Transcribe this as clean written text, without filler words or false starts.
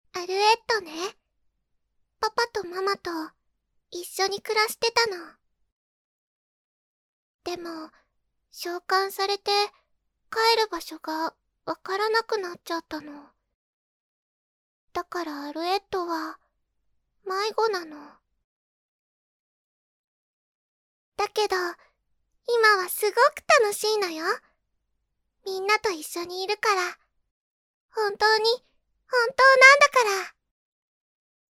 アルエットね。パパとママと一緒に暮らしてたの。でも、召喚されて帰る場所がわからなくなっちゃったの。だからアルエットは迷子なの。だけど、今はすごく楽しいのよ。みんなと一緒にいるから。本当に、本当なんだから。